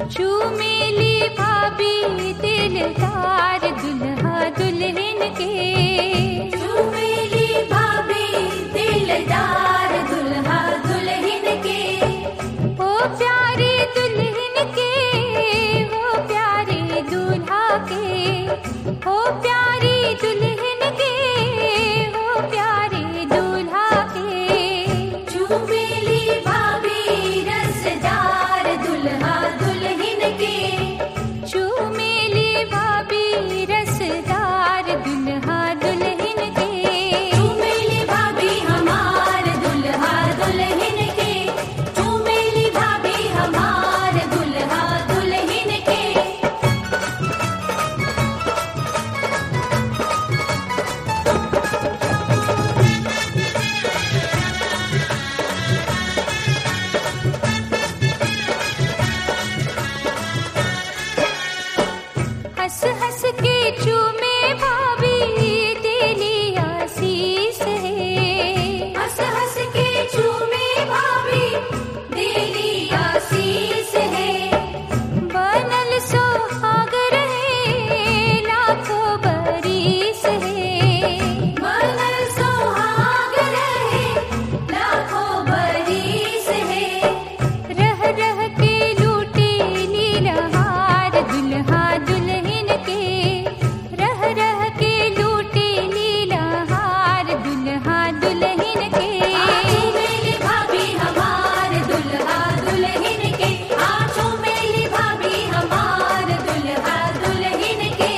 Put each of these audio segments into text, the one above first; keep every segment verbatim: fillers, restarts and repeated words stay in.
चूमेली भाभी दिलदार दुल्हा दुल्हन के, चूमेली भाभी दिलदार दुल्हा दुल्हन के, ओ प्यारे दुल्हन के, हो प्यारे दूल्हा के, हो प्यारी दुल्हन के, हो प्यारे दूल्हा के। चूमेली भाभी रसदार दुल्हा दुल्हन के, चूमेली भाभी रसदार दुल्हा दुल्हन के। चूमेली भाभी हमार दुल्हा दुल्हन के, चूमेली भाभी हमार दुल्हा दुल्हन के। हंस हंस के चूमे भाभी तेरी आशीष है, हंस हंस के चूमे भाभी दिली आशीष है। बनल सोहाग रहे लाखों बरिस है, बनल सोहाग रहे लाखों बरिस है। रह रह के लूटे लीलहार दुल्हा दुल्हन के, रह रह के लूटे लीलहार दुल्हा दुल्हन के। चूमेली भाभी हमार दुल्हा दुल्हन के, आ चूमेली भाभी हमार दुल्हा दुल्हन के।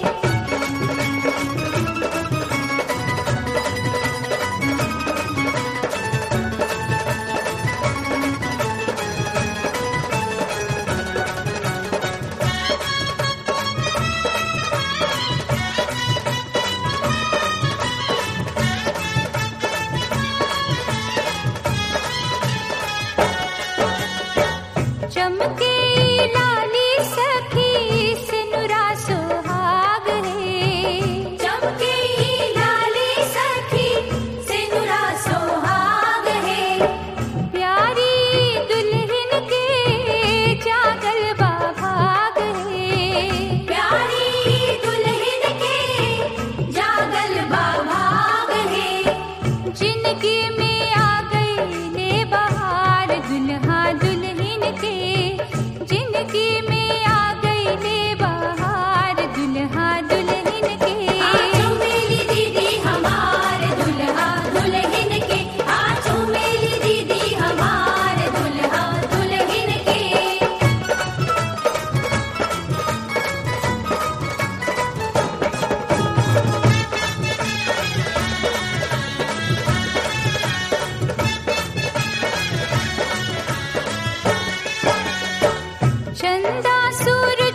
चमके लाली सखी सिनुरा सोहाग है, चमके ही लाली सखी सिनुरा सोहाग है। प्यारी दुल्हन के जागल बाभाग है, प्यारी दुल्हन के जागल बाभाग है। जिंदगी में आ गई ले बहार दुल्हा दुल्हन के, जिंदगी में आ गई ले बहार दुल्हा दुल्हन के। आ चूमेली दीदी हमार दुल्हा दुल्हन के, आ चूमेली दीदी हमार दुल्हा दुल्हन के। चंदा सूरज